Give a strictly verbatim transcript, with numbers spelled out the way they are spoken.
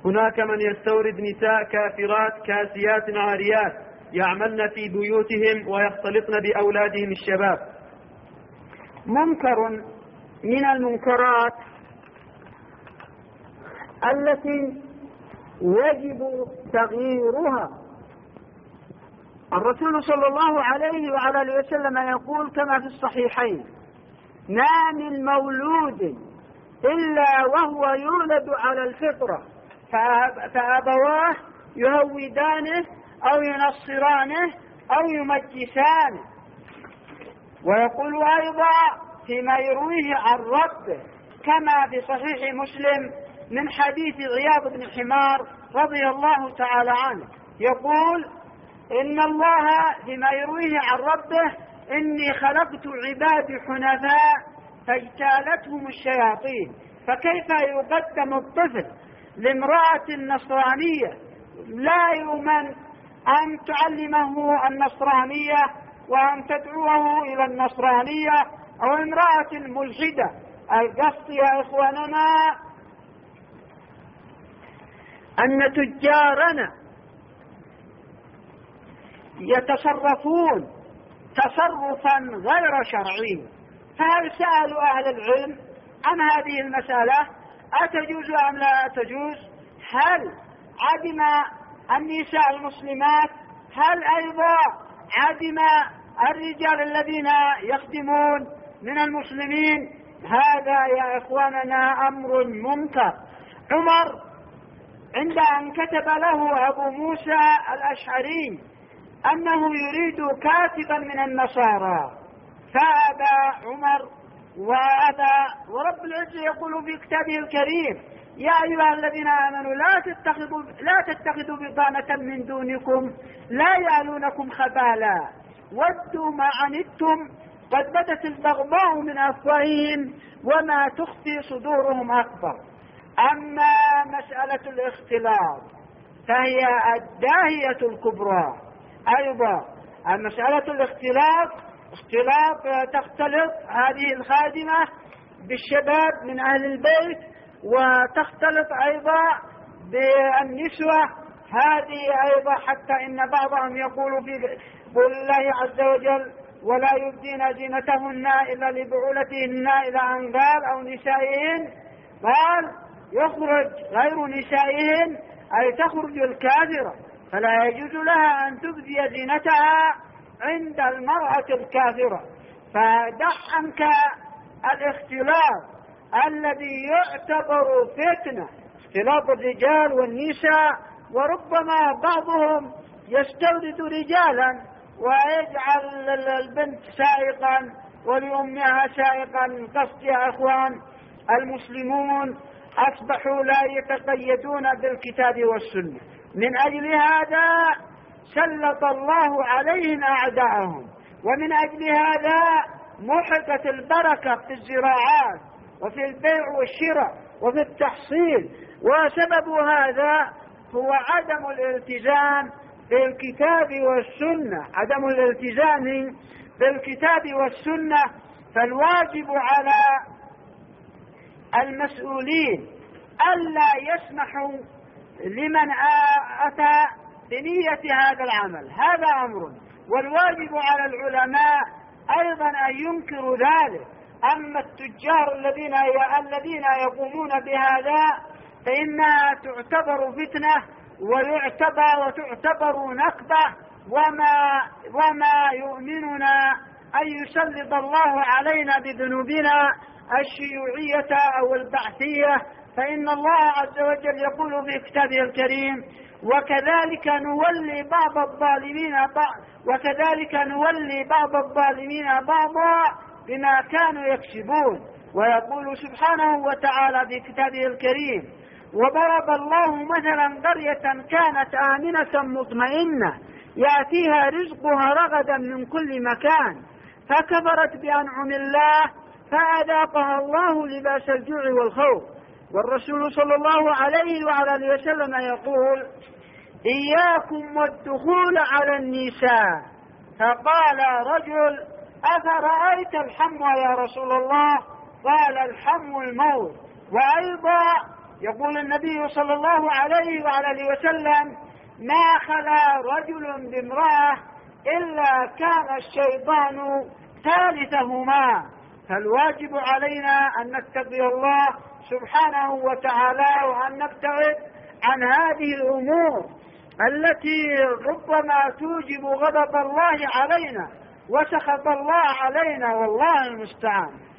هناك من يستورد نساء كافرات كاسيات عاريات يعملن في بيوتهم ويختلطن بأولادهم الشباب. منكر من المنكرات التي يجب تغييرها. الرسول صلى الله عليه وعلى اله وسلم يقول كما في الصحيحين: ما من مولود إلا وهو يولد على الفطرة فأبواه يهودانه أو ينصرانه أو يمجسانه. ويقول أيضا فيما يرويه عن ربه كما في صحيح مسلم من حديث عياض بن حمار رضي الله تعالى عنه، يقول: إن الله فيما يرويه عن ربه: إني خلقت عبادي حنفاء فاجتالتهم الشياطين. فكيف يقدم الطفل لامرأة نصرانية لا يؤمن أن تعلمه النصرانية وأن تدعوه إلى النصرانية، أو امرأة ملحدة؟ القصد يا إخواننا أن تجارنا يتصرفون تصرفا غير شرعي. فهل سألوا أهل العلم عن هذه المسألة أتجوز أم لا تجوز؟ هل عدم النساء المسلمات؟ هل أيضا عدم الرجال الذين يخدمون من المسلمين؟ هذا يا إخواننا أمر منكر. عمر عند أن كتب له أبو موسى الأشعري أنه يريد كاتبا من النصارى فأبى عمر وأبى، ورب العزة يقول في كتابه الكريم: يا أيها الذين آمنوا لا تتخذوا لا تتخذوا بطانة من دونكم لا يألونكم خبالا ودوا ما عنتم قد بدت البغضاء من أفواههم وما تخفي صدورهم أكبر. أما مسألة الاختلاط فهي الداهية الكبرى. أيضا مسألة الاختلاط اختلاط تختلط هذه الخادمة بالشباب من أهل البيت، وتختلط أيضا بالنسوة هذه أيضا، حتى إن بعضهم يقول في قول الله عز وجل: ولا يبدين زينتهن إلا لبعولتهن إلى أن قال أو نسائهن، قال يخرج غير نسائهن أي تخرج الكافرة، فلا يجوز لها أن تبدي زينتها عند المرأة الكافرة. فدع عنك الاختلاط الذي يعتبر فتنة، اختلاط الرجال والنساء، وربما بعضهم يستورد رجالا ويجعل البنت سائقا ولأمها سائقا. قصد يا أخوان المسلمون أصبحوا لا يتقيدون بالكتاب والسنة. من أجل هذا سلط الله عليهم أعداءهم، ومن أجل هذا محقت البركة في الزراعات وفي البيع والشراء وفي التحصيل. وسبب هذا هو عدم الالتزام بالكتاب والسنة، عدم الالتزام بالكتاب والسنة. فالواجب على المسؤولين ألا يسمحوا لمن أتى بنية هذا العمل، هذا أمر. والواجب على العلماء أيضا أن ينكروا ذلك. أما التجار الذين الذين يقومون بهذا فإنها تعتبر فتنة ويعتبر وتعتبر نكبة، وما وما يؤمننا أن يسلط الله علينا بذنوبنا الشيوعية أو البعثية. فإن الله عز وجل يقول في كتابه الكريم: وكذلك نولي بعض الظالمين بعض وكذلك نولي بعض الظالمين بعضا بما كانوا يكسبون. ويقول سبحانه وتعالى في كتابه الكريم: وضرب الله مثلا قرية كانت آمنة مطمئنة يأتيها رزقها رغدا من كل مكان فكفرت بأنعم الله فأذاقها الله لباس الجوع والخوف. والرسول صلى الله عليه وعلى اله وسلم يقول: إياكم والدخول على النساء. فقال رجل: أفرأيت الحم يا رسول الله؟ قال: الحم الموت. وأيضا يقول النبي صلى الله عليه وعلى اله وسلم: ما خلا رجل بامرأة إلا كان الشيطان ثالثهما. فالواجب علينا أن نتقي الله سبحانه وتعالى وأن نبتعد عن هذه الأمور التي ربما توجب غضب الله علينا وسخط الله علينا، والله المستعان.